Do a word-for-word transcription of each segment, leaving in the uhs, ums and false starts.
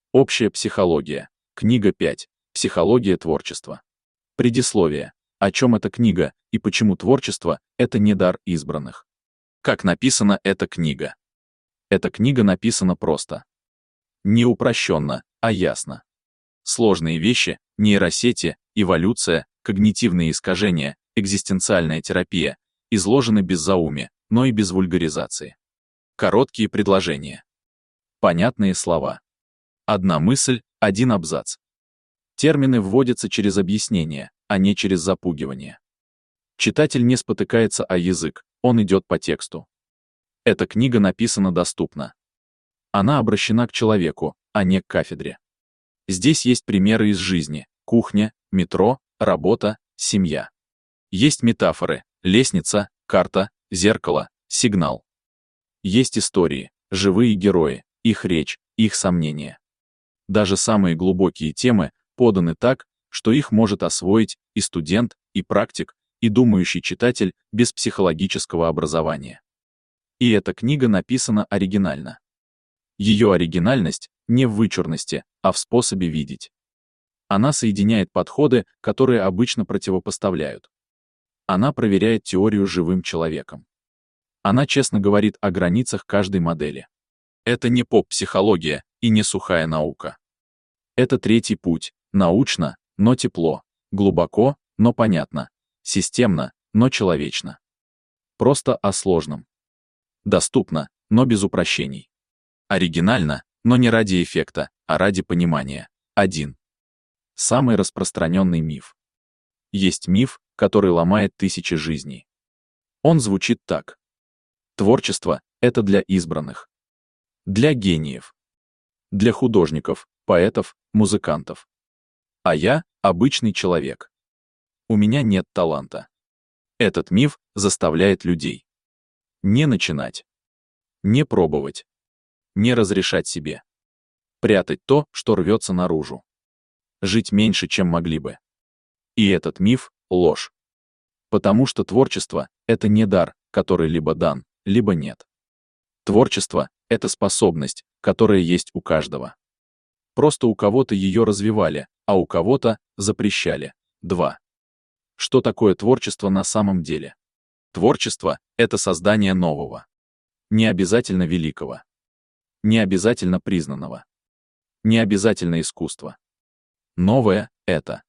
Общая психология. Книга пять. Психология творчества. Предисловие. О чем эта книга и почему творчество — это не дар избранных. Как написана эта книга? Эта книга написана просто. Не упрощенно, а ясно. Сложные вещи, нейросети, эволюция, когнитивные искажения, экзистенциальная терапия изложены без зауми, но и без вульгаризации. Короткие предложения. Понятные слова. Одна мысль, один абзац. Термины вводятся через объяснение, а не через запугивание. Читатель не спотыкается о язык, он идет по тексту. Эта книга написана доступно. Она обращена к человеку, а не к кафедре. Здесь есть примеры из жизни: кухня, метро, работа, семья. Есть метафоры: лестница, карта, зеркало, сигнал. Есть истории, живые герои, их речь, их сомнения. Даже самые глубокие темы поданы так, что их может освоить и студент, и практик, и думающий читатель без психологического образования. И эта книга написана оригинально. Ее оригинальность не в вычурности, а в способе видеть. Она соединяет подходы, которые обычно противопоставляют. Она проверяет теорию живым человеком. Она честно говорит о границах каждой модели. Это не поп-психология и не сухая наука. Это третий путь, научно, но тепло, глубоко, но понятно, системно, но человечно. Просто о сложном. Доступно, но без упрощений. Оригинально, но не ради эффекта, а ради понимания. Один. Самый распространенный миф. Есть миф, который ломает тысячи жизней. Он звучит так. Творчество — это для избранных. Для гениев. Для художников, поэтов, музыкантов. А я — обычный человек. У меня нет таланта. Этот миф заставляет людей не начинать, не пробовать, не разрешать себе, прятать то, что рвется наружу, жить меньше, чем могли бы. И этот миф — ложь. Потому что творчество — это не дар, который либо дан, либо нет. Творчество — это способность, которая есть у каждого. Просто у кого-то ее развивали, а у кого-то запрещали. Два. Что такое творчество на самом деле? Творчество — это создание нового. Не обязательно великого. Не обязательно признанного. Не обязательно искусство. Новое — это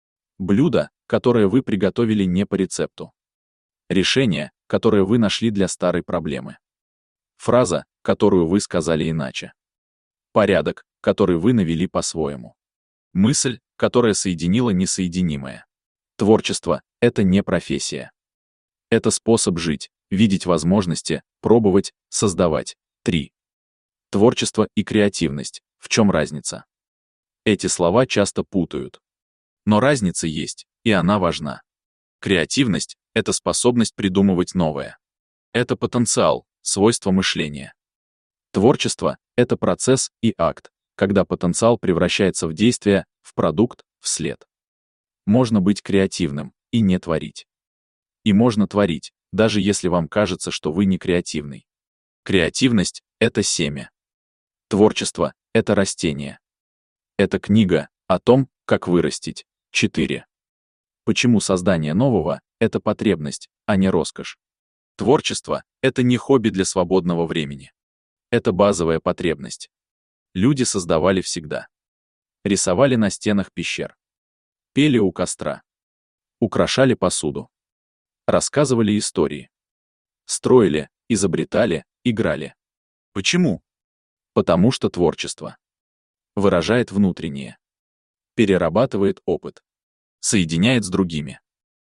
блюдо, которое вы приготовили не по рецепту. Решение, которое вы нашли для старой проблемы. Фраза, которую вы сказали иначе. Порядок, который вы навели по-своему. Мысль, которая соединила несоединимое. Творчество — это не профессия. Это способ жить, видеть возможности, пробовать, создавать. Три. Творчество и креативность. В чем разница? Эти слова часто путают. Но разница есть, и она важна. Креативность — это способность придумывать новое. Это потенциал, свойство мышления. Творчество — это процесс и акт, когда потенциал превращается в действие, в продукт, в след. Можно быть креативным и не творить. И можно творить, даже если вам кажется, что вы не креативный. Креативность — это семя. Творчество — это растение. Это книга о том, как вырастить. Четыре. Почему создание нового — это потребность, а не роскошь? Творчество — это не хобби для свободного времени. Это базовая потребность. Люди создавали всегда. Рисовали на стенах пещер. Пели у костра. Украшали посуду. Рассказывали истории. Строили, изобретали, играли. Почему? Потому что творчество выражает внутреннее, перерабатывает опыт, соединяет с другими,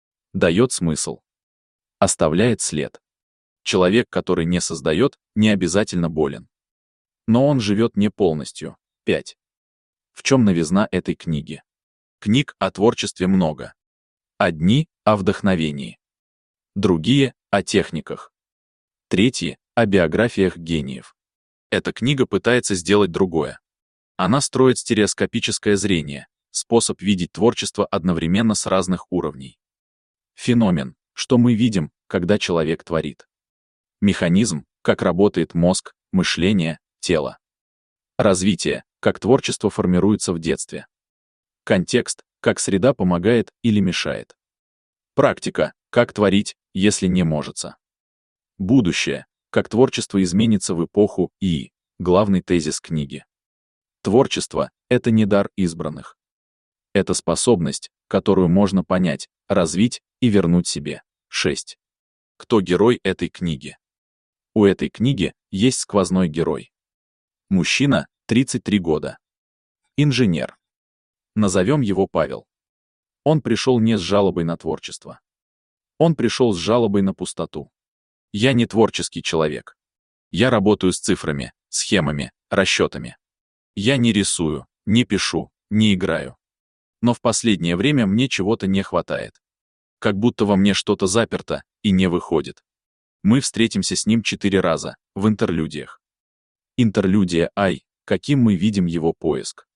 дает смысл, оставляет след. Человек, который не создает, не обязательно болен. Но он живет не полностью. Пять. В чем новизна этой книги? Книг о творчестве много. Одни — о вдохновении. Другие — о техниках. Третьи — о биографиях гениев. Эта книга пытается сделать другое. Она строит стереоскопическое зрение, способ видеть творчество одновременно с разных уровней. Феномен, что мы видим, когда человек творит. Механизм, как работает мозг, мышление, тело. Развитие, как творчество формируется в детстве. Контекст, как среда помогает или мешает. Практика, как творить, если не можется. Будущее, как творчество изменится в эпоху и главный тезис книги. Творчество — это не дар избранных. Это способность, которую можно понять, развить и вернуть себе. шесть. Кто герой этой книги? У этой книги есть сквозной герой. Мужчина, тридцать три года. Инженер. Назовем его Павел. Он пришел не с жалобой на творчество. Он пришел с жалобой на пустоту. Я не творческий человек. Я работаю с цифрами, схемами, расчетами. Я не рисую, не пишу, не играю. Но в последнее время мне чего-то не хватает. Как будто во мне что-то заперто и не выходит. Мы встретимся с ним четыре раза, в интерлюдиях. Интерлюдия Ай, каким мы видим его поиск.